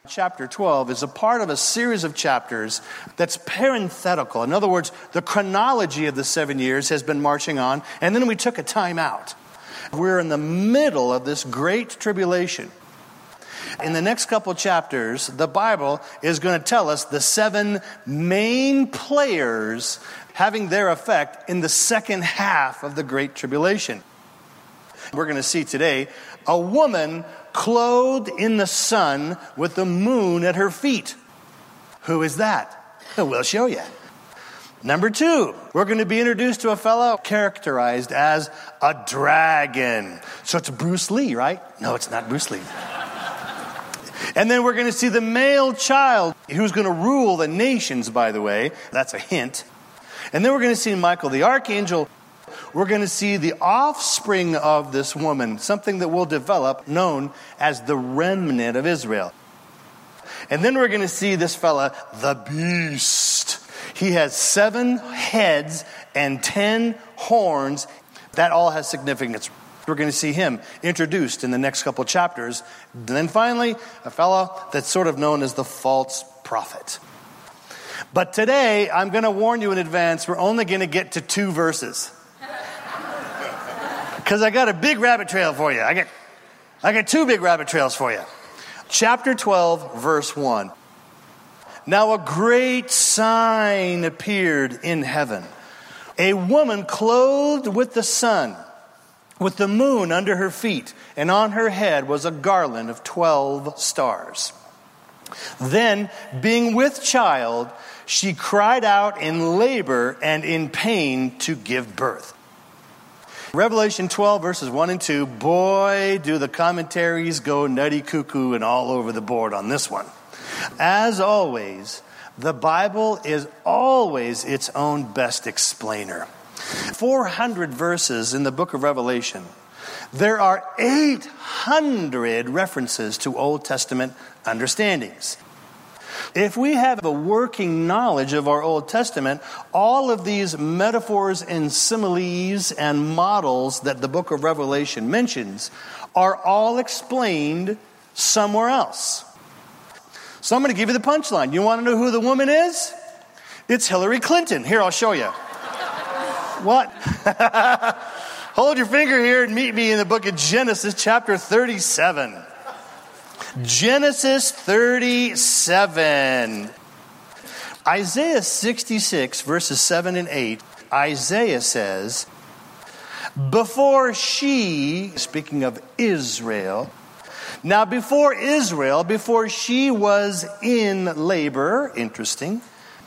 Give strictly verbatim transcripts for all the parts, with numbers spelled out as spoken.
Chapter twelve is a part of a series of chapters that's parenthetical. In other words, the chronology of the seven years has been marching on, and then we took a time out. We're in the middle of this great tribulation. In the next couple chapters, the Bible is going to tell us the seven main players having their effect in the second half of the great tribulation. We're going to see today a woman clothed in the sun with the moon at her feet. Who is that? We'll show you. Number two, we're going to be introduced to a fellow characterized as a dragon. So it's Bruce Lee, right? No, it's not Bruce Lee. And then we're going to see the male child who's going to rule the nations, by the way. That's a hint. And then we're going to see Michael the archangel. We're going to see the offspring of this woman, something that will develop known as the remnant of Israel. And then we're going to see this fella, the beast. He has seven heads and ten horns. That all has significance. We're going to see him introduced in the next couple of chapters. And then finally, a fellow that's sort of known as the false prophet. But today, I'm going to warn you in advance, we're only going to get to two verses. Because I got a big rabbit trail for you. I got, I got two big rabbit trails for you. Chapter twelve, verse one. Now a great sign appeared in heaven. A woman clothed with the sun, with the moon under her feet, and on her head was a garland of twelve stars. Then, being with child, she cried out in labor and in pain to give birth. Revelation twelve, verses one and two, boy, do the commentaries go nutty cuckoo and all over the board on this one. As always, the Bible is always its own best explainer. four hundred verses in the book of Revelation. There are eight hundred references to Old Testament understandings. If we have a working knowledge of our Old Testament, all of these metaphors and similes and models that the book of Revelation mentions are all explained somewhere else. So I'm going to give you the punchline. You want to know who the woman is? It's Hillary Clinton. Here, I'll show you. What? Hold your finger here and meet me in the book of Genesis, chapter thirty-seven. Genesis thirty-seven. Isaiah sixty-six, verses seven and eight. Isaiah says, before she, speaking of Israel, now before Israel, before she was in labor, interesting,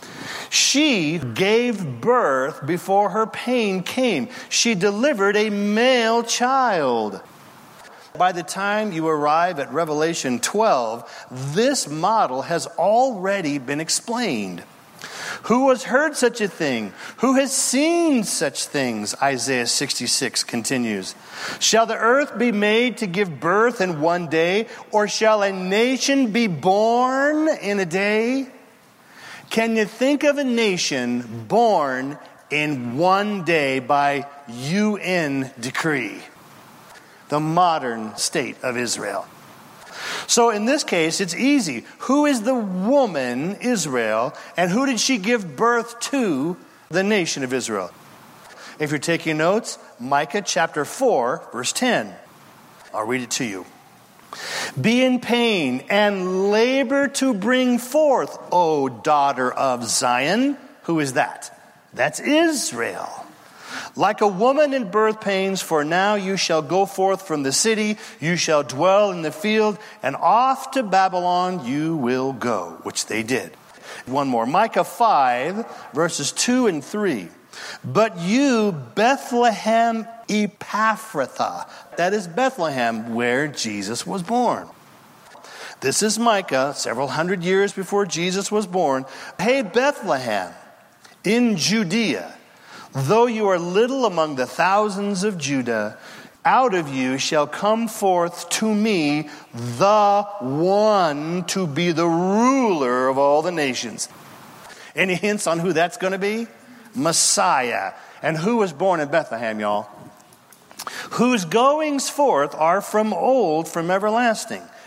she gave birth before her pain came. She delivered a male child. By the time you arrive at Revelation twelve, this model has already been explained. Who has heard such a thing? Who has seen such things? Isaiah sixty-six continues. Shall the earth be made to give birth in one day, or shall a nation be born in a day? Can you think of a nation born in one day by U N decree? The modern state of Israel. So in this case, it's easy. Who is the woman, Israel, and who did she give birth to? The nation of Israel. If you're taking notes, Micah chapter four, verse ten. I'll read it to you. Be in pain and labor to bring forth, O daughter of Zion. Who is that? That's Israel. Like a woman in birth pains, for now you shall go forth from the city, you shall dwell in the field, and off to Babylon you will go, which they did. One more, Micah five, verses two and three. But you, Bethlehem Ephrathah, that is Bethlehem, where Jesus was born. This is Micah, several hundred years before Jesus was born. Hey, Bethlehem, in Judea, though you are little among the thousands of Judah, out of you shall come forth to me the one to be the ruler of all the nations. Any hints on who that's going to be? Messiah. And who was born in Bethlehem, y'all? Whose goings forth are from old, from everlasting.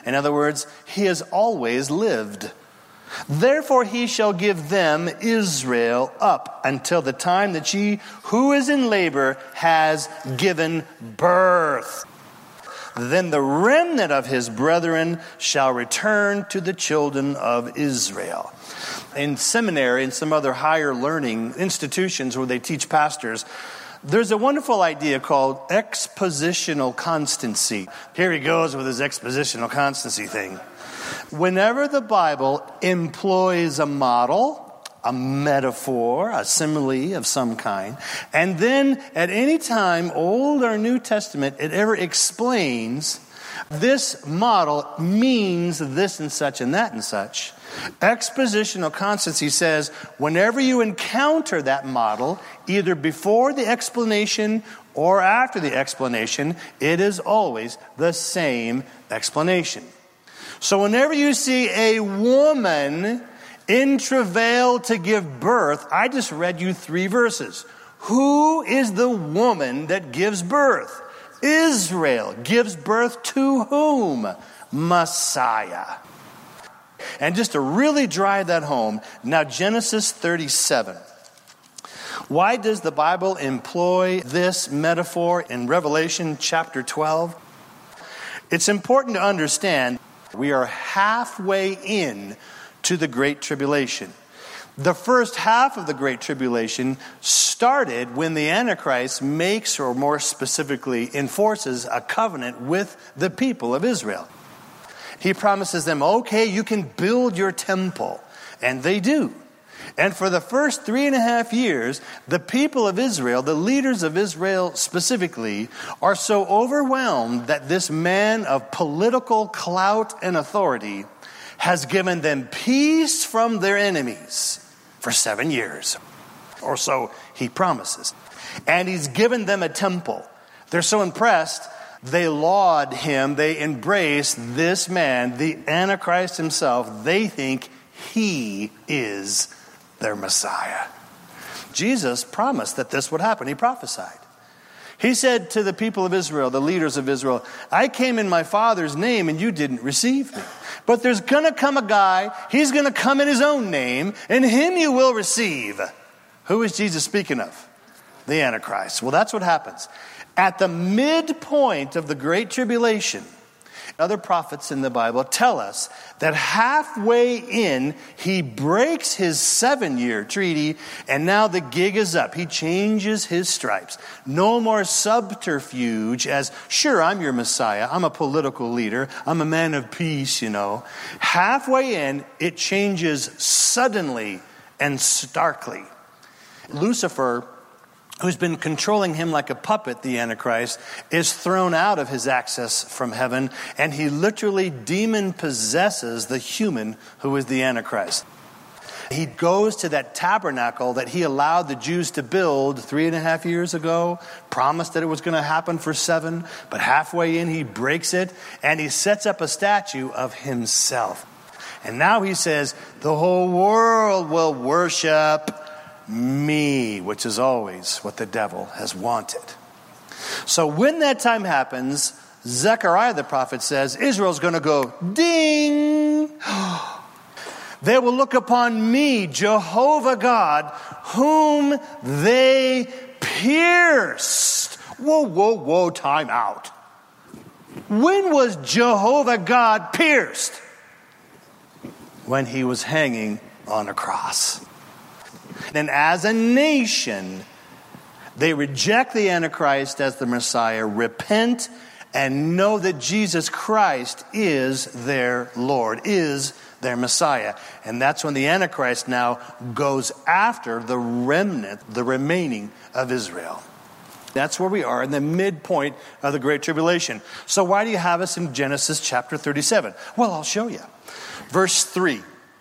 In other words, he has always lived. Therefore he shall give them, Israel, up until the time that she who is in labor has given birth. Then the remnant of his brethren shall return to the children of Israel. In seminary and some other higher learning institutions where they teach pastors, there's a wonderful idea called expositional constancy. Here he goes with his expositional constancy thing. Whenever the Bible employs a model, a metaphor, a simile of some kind, and then at any time, Old or New Testament, it ever explains this model means this and such and that and such, expositional constancy says whenever you encounter that model, either before the explanation or after the explanation, it is always the same explanation. So whenever you see a woman in travail to give birth, I just read you three verses. Who is the woman that gives birth? Israel gives birth to whom? Messiah. And just to really drive that home, now Genesis thirty-seven. Why does the Bible employ this metaphor in Revelation chapter twelve? It's important to understand we are halfway in to the Great Tribulation. The first half of the Great Tribulation started when the Antichrist makes, or more specifically enforces, a covenant with the people of Israel. He promises them, okay, you can build your temple. And they do. And for the first three and a half years, the people of Israel, the leaders of Israel specifically, are so overwhelmed that this man of political clout and authority has given them peace from their enemies for seven years. Or so he promises. And he's given them a temple. They're so impressed, they laud him, they embrace this man, the Antichrist himself. They think he is their Messiah. Jesus promised that this would happen. He prophesied. He said to the people of Israel, the leaders of Israel, I came in my Father's name and you didn't receive me. But there's going to come a guy, he's going to come in his own name, and him you will receive. Who is Jesus speaking of? The Antichrist. Well, that's what happens. At the midpoint of the Great Tribulation, other prophets in the Bible tell us that halfway in, he breaks his seven-year treaty, and now the gig is up. He changes his stripes. No more subterfuge as, sure, I'm your Messiah. I'm a political leader. I'm a man of peace, you know. Halfway in, it changes suddenly and starkly. Lucifer, who's been controlling him like a puppet, the Antichrist, is thrown out of his access from heaven, and he literally demon-possesses the human who is the Antichrist. He goes to that tabernacle that he allowed the Jews to build three and a half years ago, promised that it was going to happen for seven, but halfway in he breaks it, and he sets up a statue of himself. And now he says, the whole world will worship me, which is always what the devil has wanted. So when that time happens, Zechariah the prophet says, Israel's going to go, ding! They will look upon me, Jehovah God, whom they pierced. Whoa, whoa, whoa, time out. When was Jehovah God pierced? When he was hanging on a cross. And as a nation, they reject the Antichrist as the Messiah, repent, and know that Jesus Christ is their Lord, is their Messiah. And that's when the Antichrist now goes after the remnant, the remaining of Israel. That's where we are in the midpoint of the Great Tribulation. So why do you have us in Genesis chapter thirty-seven? Well, I'll show you. Verse three.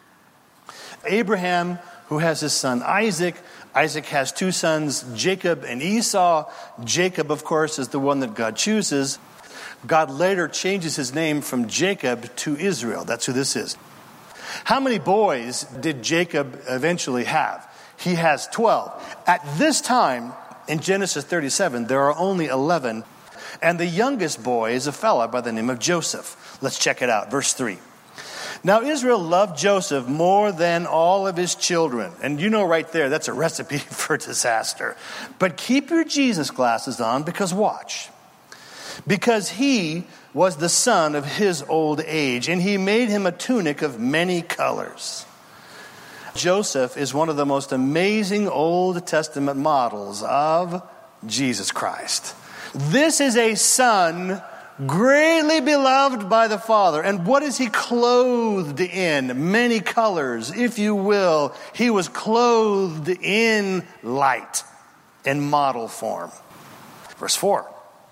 Abraham, who has his son Isaac. Isaac has two sons, Jacob and Esau. Jacob, of course, is the one that God chooses. God later changes his name from Jacob to Israel. That's who this is. How many boys did Jacob eventually have? He has twelve. At this time, in Genesis thirty-seven, there are only eleven. And the youngest boy is a fella by the name of Joseph. Let's check it out. Verse three. Now Israel loved Joseph more than all of his children. And you know right there, that's a recipe for disaster. But keep your Jesus glasses on, because watch. Because he was the son of his old age, and he made him a tunic of many colors. Joseph is one of the most amazing Old Testament models of Jesus Christ. This is a son greatly beloved by the Father. And what is he clothed in? Many colors, if you will. He was clothed in light, in model form. Verse four.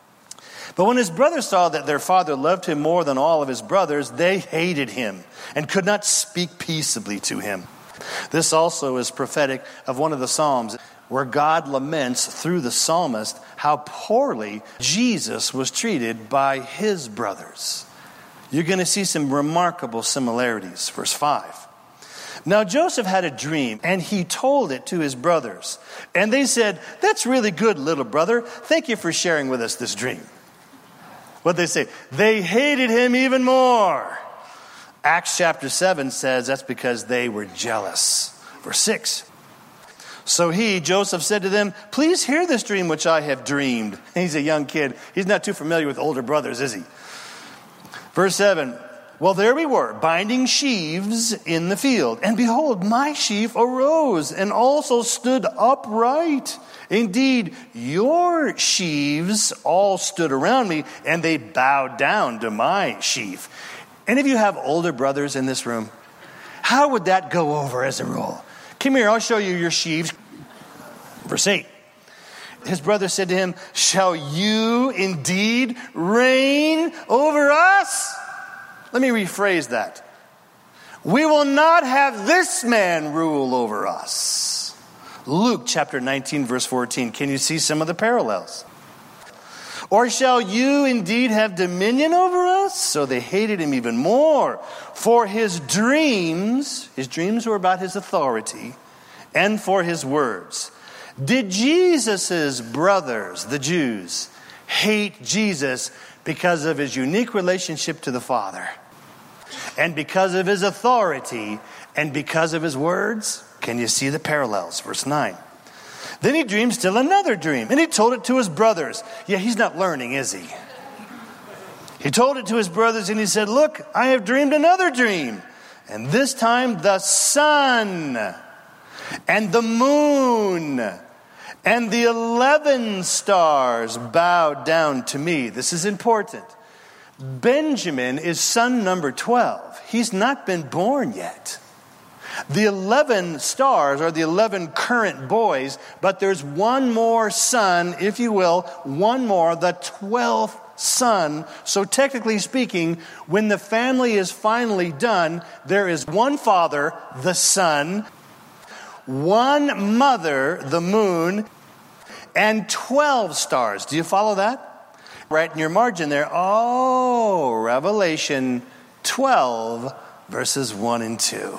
But when his brothers saw that their father loved him more than all of his brothers, they hated him and could not speak peaceably to him. This also is prophetic of one of the Psalms, where God laments through the psalmist how poorly Jesus was treated by his brothers. You're going to see some remarkable similarities. Verse five. Now Joseph had a dream, and he told it to his brothers. And they said, "That's really good, little brother. Thank you for sharing with us this dream." What they say? They hated him even more. Acts chapter seven says that's because they were jealous. Verse six. So he, Joseph, said to them, "Please hear this dream which I have dreamed." And he's a young kid. He's not too familiar with older brothers, is he? Verse seven. Well, there we were, binding sheaves in the field. And behold, my sheaf arose and also stood upright. Indeed, your sheaves all stood around me, and they bowed down to my sheaf. Any of you have older brothers in this room? How would that go over as a rule? Come here, I'll show you your sheaves. Verse eight. His brother said to him, "Shall you indeed reign over us?" Let me rephrase that. "We will not have this man rule over us." Luke chapter nineteen, verse fourteen. Can you see some of the parallels? "Or shall you indeed have dominion over us?" So they hated him even more. For his dreams, his dreams were about his authority, and for his words. Did Jesus' brothers, the Jews, hate Jesus because of his unique relationship to the Father, and because of his authority, and because of his words? Can you see the parallels? Verse nine. Then he dreamed still another dream, and he told it to his brothers. Yeah, he's not learning, is he? He told it to his brothers, and he said, "Look, I have dreamed another dream. And this time the sun and the moon and the eleven stars bowed down to me." This is important. Benjamin is son number twelve. He's not been born yet. The eleven stars are the eleven current boys, but there's one more son, if you will, one more, the twelfth son. So technically speaking, when the family is finally done, there is one father, the sun, one mother, the moon, and twelve stars. Do you follow that? Right in your margin there. Oh, Revelation twelve, verses one and two.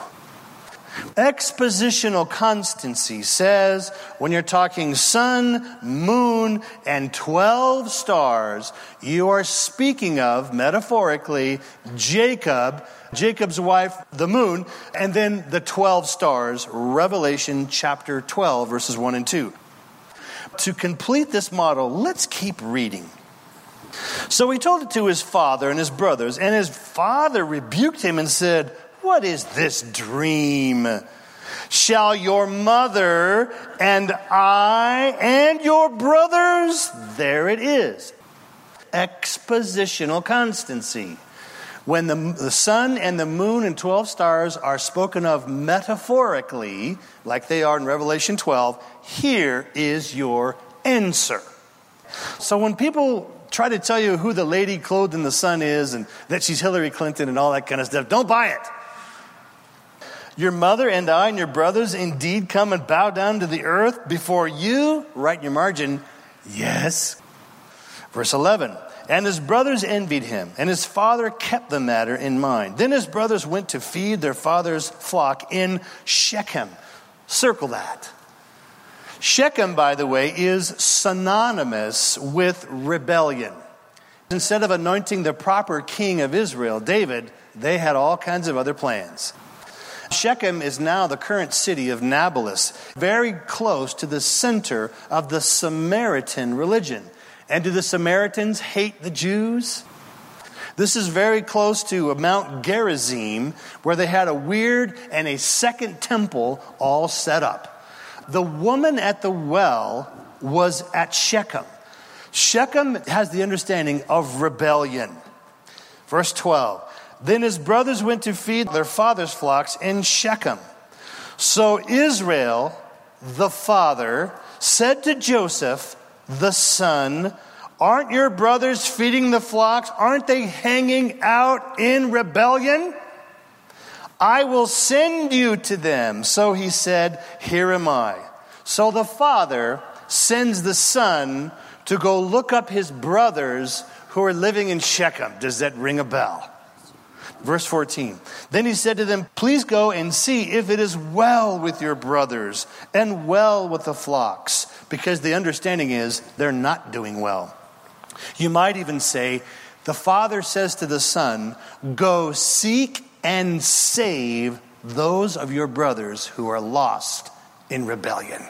Expositional constancy says when you're talking sun, moon, and twelve stars, you are speaking of, metaphorically, Jacob, Jacob's wife, the moon, and then the twelve stars, Revelation chapter twelve, verses one and two. To complete this model, let's keep reading. So he told it to his father and his brothers, and his father rebuked him and said, "What is this dream? Shall your mother and I and your brothers..." There it is. Expositional constancy. When the, the sun and the moon and twelve stars are spoken of metaphorically, like they are in Revelation twelve, here is your answer. So when people try to tell you who the lady clothed in the sun is and that she's Hillary Clinton and all that kind of stuff, don't buy it. Your mother and I and your brothers indeed come and bow down to the earth before you. Write in your margin, yes. Verse eleven. And his brothers envied him, and his father kept the matter in mind. Then his brothers went to feed their father's flock in Shechem. Circle that. Shechem, by the way, is synonymous with rebellion. instead of anointing the proper king of Israel, David, they had all kinds of other plans. Shechem is now the current city of Nablus, very close to the center of the Samaritan religion. And do the Samaritans hate the Jews? This is very close to Mount Gerizim, where they had a weird and a second temple all set up. The woman at the well was at Shechem. Shechem has the understanding of rebellion. Verse twelve. Then his brothers went to feed their father's flocks in Shechem. So Israel, the father, said to Joseph, the son, aren't your brothers feeding the flocks? Aren't they hanging out in rebellion? I will send you to them. So he said, here am I. So the father sends the son to go look up his brothers who are living in Shechem. Does that ring a bell? Verse fourteen. Then he said to them, please go and see if it is well with your brothers and well with the flocks, because the understanding is they're not doing well. You might even say, the father says to the son, go seek and save those of your brothers who are lost in rebellion,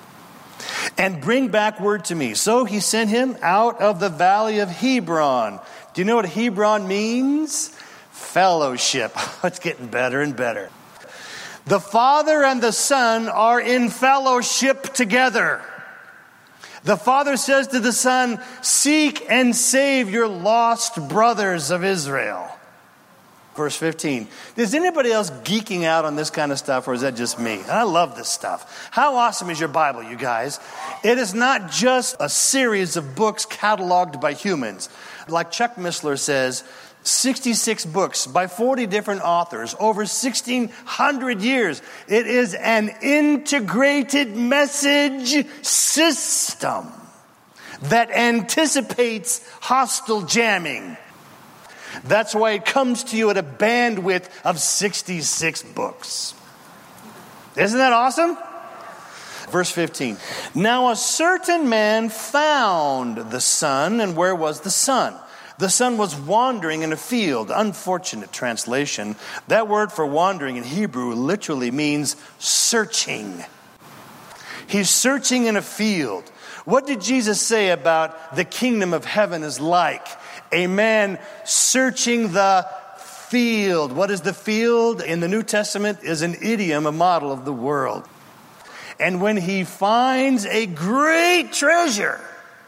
and bring back word to me. So he sent him out of the valley of Hebron. Do you know what Hebron means? Fellowship. It's getting better and better. The Father and the Son are in fellowship together. The Father says to the Son, seek and save your lost brothers of Israel. Verse fifteen. Is anybody else geeking out on this kind of stuff, or is that just me? I love this stuff. How awesome is your Bible, you guys? It is not just a series of books cataloged by humans. Like Chuck Missler says, sixty-six books by forty different authors over sixteen hundred years. It is an integrated message system that anticipates hostile jamming. That's why it comes to you at a bandwidth of sixty-six books. Isn't that awesome? Verse fifteen. Now a certain man found the son, and where was the son? The son was wandering in a field. Unfortunate translation. That word for wandering in Hebrew literally means searching. He's searching in a field. What did Jesus say about the kingdom of heaven is like? A man searching the field. What is the field? In the New Testament is an idiom, a model of the world. And when he finds a great treasure,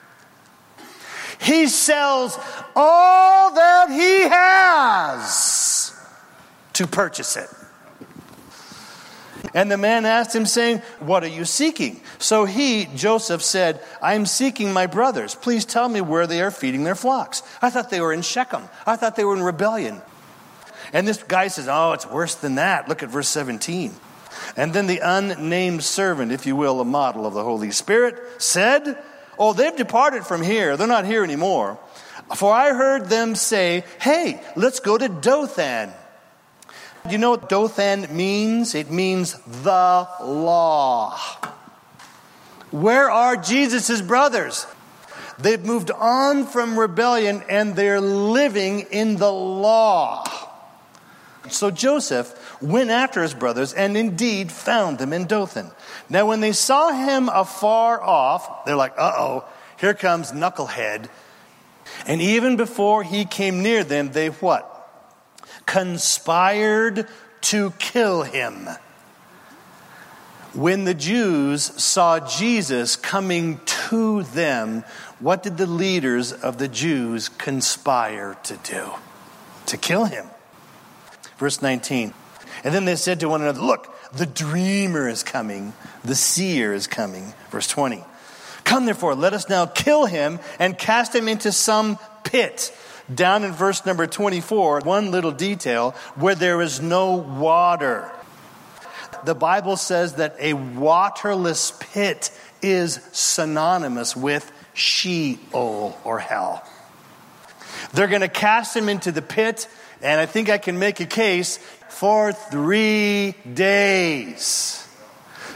he sells all that he has to purchase it. And the man asked him, saying, what are you seeking? So he, Joseph, said, I am seeking my brothers. Please tell me where they are feeding their flocks. I thought they were in Shechem. I thought they were in rebellion. And this guy says, oh, it's worse than that. Look at verse seventeen. And then the unnamed servant, if you will, a model of the Holy Spirit, said, oh, they've departed from here. They're not here anymore. For I heard them say, hey, let's go to Dothan. Do you know what Dothan means? It means the law. Where are Jesus' brothers? They've moved on from rebellion and they're living in the law. So Joseph went after his brothers and indeed found them in Dothan. Now when they saw him afar off, they're like, uh-oh, here comes Knucklehead. And even before he came near them, they what? Conspired to kill him. When the Jews saw Jesus coming to them, what did the leaders of the Jews conspire to do? To kill him. Verse nineteen. And then they said to one another, look, the dreamer is coming, the seer is coming. Verse twenty. Come therefore, let us now kill him and cast him into some pit. Down in verse number twenty-four, one little detail, where there is no water. The Bible says that a waterless pit is synonymous with Sheol or hell. They're going to cast him into the pit, and I think I can make a case for three days.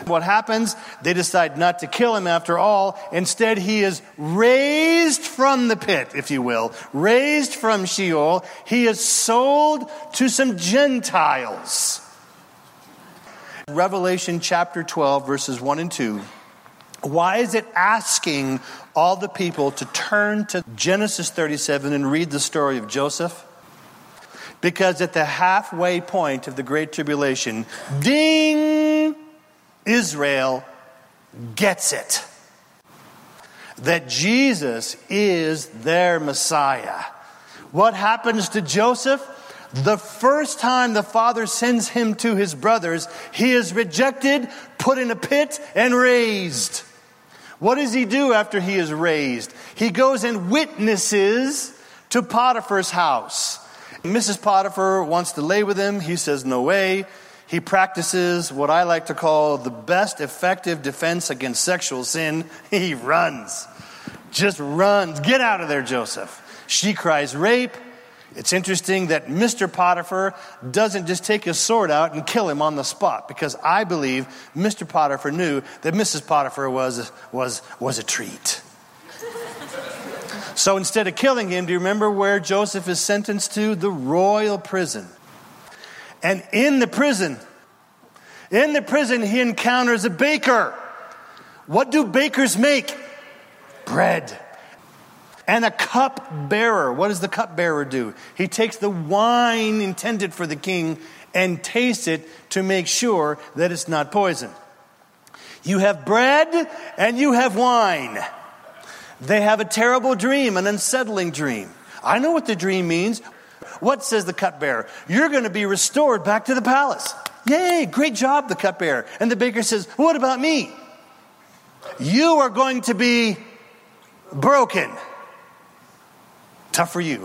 What happens? They decide not to kill him after all. Instead, he is raised from the pit, if you will. Raised from Sheol. He is sold to some Gentiles. Revelation chapter twelve, verses one and two. Why is it asking all the people to turn to Genesis thirty-seven and read the story of Joseph? Because at the halfway point of the Great Tribulation, ding, Israel gets it. That Jesus is their Messiah. What happens to Joseph? The first time the father sends him to his brothers, he is rejected, put in a pit, and raised. What does he do after he is raised? He goes and witnesses to Potiphar's house. Missus Potiphar wants to lay with him. He says, no way. He practices what I like to call the best effective defense against sexual sin. He runs. Just runs. Get out of there, Joseph. She cries rape. It's interesting that Mister Potiphar doesn't just take his sword out and kill him on the spot, because I believe Mister Potiphar knew that Missus Potiphar was, was, was a treat. So instead of killing him, do you remember where Joseph is sentenced to? The royal prison. And in the prison, in the prison, he encounters a baker. What do bakers make? Bread. And a cup bearer. What does the cup bearer do? He takes the wine intended for the king and tastes it to make sure that it's not poison. You have bread and you have wine. They have a terrible dream, an unsettling dream. I know what the dream means. What says the cupbearer? You're going to be restored back to the palace. Yay, great job, the cupbearer. And the baker says, what about me? You are going to be broken. Tough for you.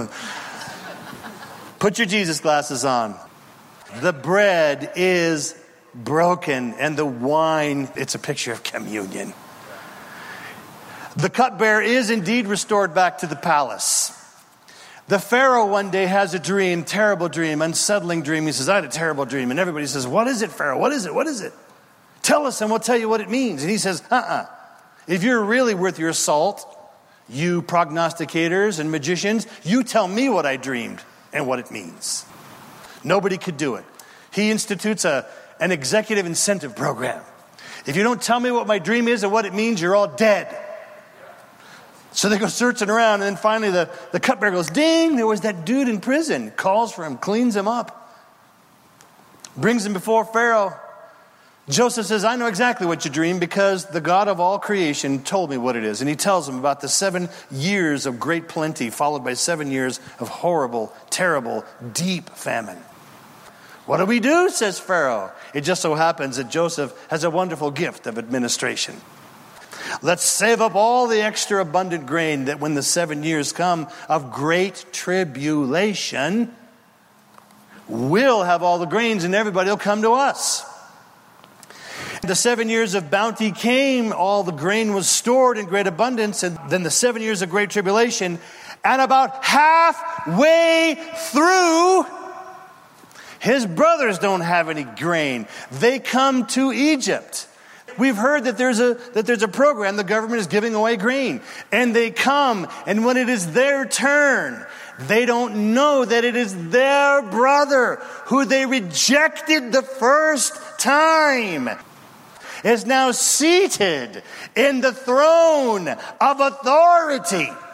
Put your Jesus glasses on. The bread is broken, and the wine, it's a picture of communion. The cupbearer is indeed restored back to the palace. The Pharaoh one day has a dream, terrible dream, unsettling dream. He says, I had a terrible dream. And everybody says, what is it, Pharaoh? What is it? What is it? Tell us and we'll tell you what it means. And he says, uh-uh. If you're really worth your salt, you prognosticators and magicians, you tell me what I dreamed and what it means. Nobody could do it. He institutes a, an executive incentive program. If you don't tell me what my dream is and what it means, you're all dead. So they go searching around, and then finally the, the cupbearer goes, ding, there was that dude in prison. Calls for him, cleans him up. Brings him before Pharaoh. Joseph says, I know exactly what you dreamed because the God of all creation told me what it is. And he tells him about the seven years of great plenty followed by seven years of horrible, terrible, deep famine. What do we do, says Pharaoh. It just so happens that Joseph has a wonderful gift of administration. Let's save up all the extra abundant grain that when the seven years come of great tribulation, we'll have all the grains and everybody will come to us. The seven years of bounty came, all the grain was stored in great abundance, and then the seven years of great tribulation, and about halfway through, his brothers don't have any grain. They come to Egypt. We've heard that there's a that there's a program, the government is giving away grain. And they come, and when it is their turn, they don't know that it is their brother who they rejected the first time is now seated in the throne of authority.